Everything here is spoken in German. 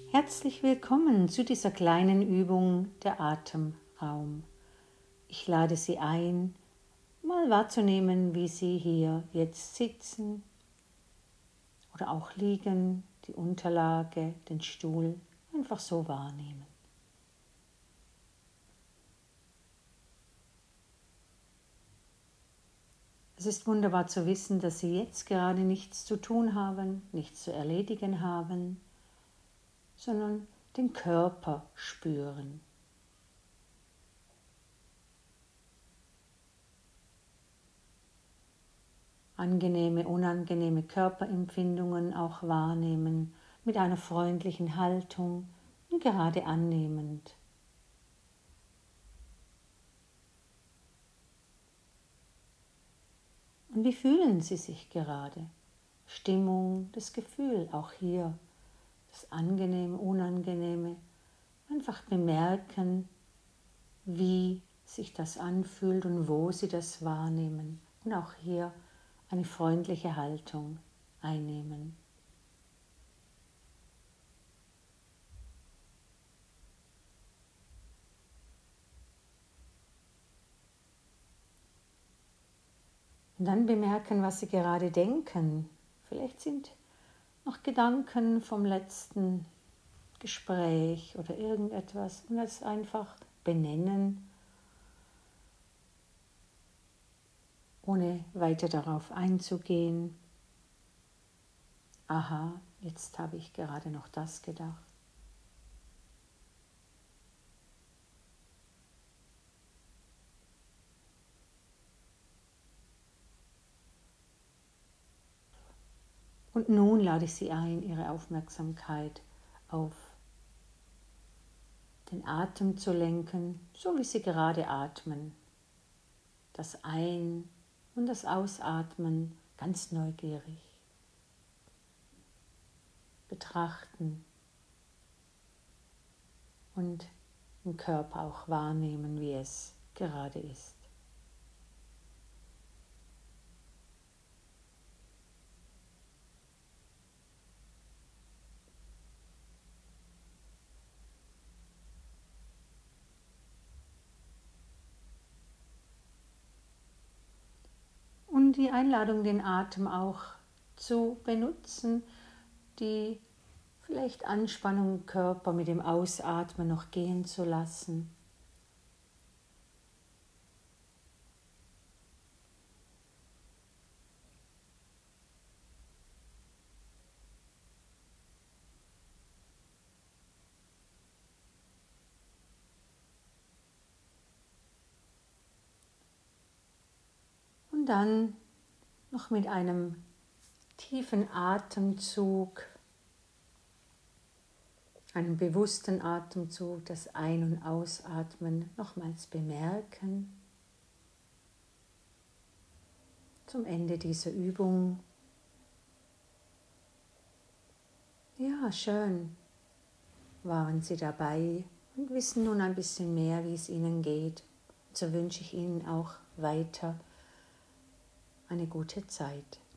Herzlich willkommen zu dieser kleinen Übung der Atemraum. Ich lade Sie ein, mal wahrzunehmen, wie Sie hier jetzt sitzen oder auch liegen, die Unterlage, den Stuhl, einfach so wahrnehmen. Es ist wunderbar zu wissen, dass Sie jetzt gerade nichts zu tun haben, nichts zu erledigen haben, sondern den Körper spüren. Angenehme, unangenehme Körperempfindungen auch wahrnehmen, mit einer freundlichen Haltung und gerade annehmend. Und wie fühlen Sie sich gerade? Stimmung, das Gefühl, auch hier, das Angenehme, Unangenehme. Einfach bemerken, wie sich das anfühlt und wo Sie das wahrnehmen. Und auch hier eine freundliche Haltung einnehmen. Und dann bemerken, was Sie gerade denken. Vielleicht sind noch Gedanken vom letzten Gespräch oder irgendetwas. Und das einfach benennen, ohne weiter darauf einzugehen. Aha, jetzt habe ich gerade noch das gedacht. Und nun lade ich Sie ein, Ihre Aufmerksamkeit auf den Atem zu lenken, so wie Sie gerade atmen. Das Ein- und das Ausatmen ganz neugierig betrachten und im Körper auch wahrnehmen, wie es gerade ist. Und die Einladung, den Atem auch zu benutzen, die vielleicht Anspannung im Körper mit dem Ausatmen noch gehen zu lassen. Und dann noch mit einem tiefen Atemzug, einem bewussten Atemzug, das Ein- und Ausatmen nochmals bemerken. Zum Ende dieser Übung. Ja, schön. Waren Sie dabei und wissen nun ein bisschen mehr, wie es Ihnen geht. So wünsche ich Ihnen auch weiter eine gute Zeit.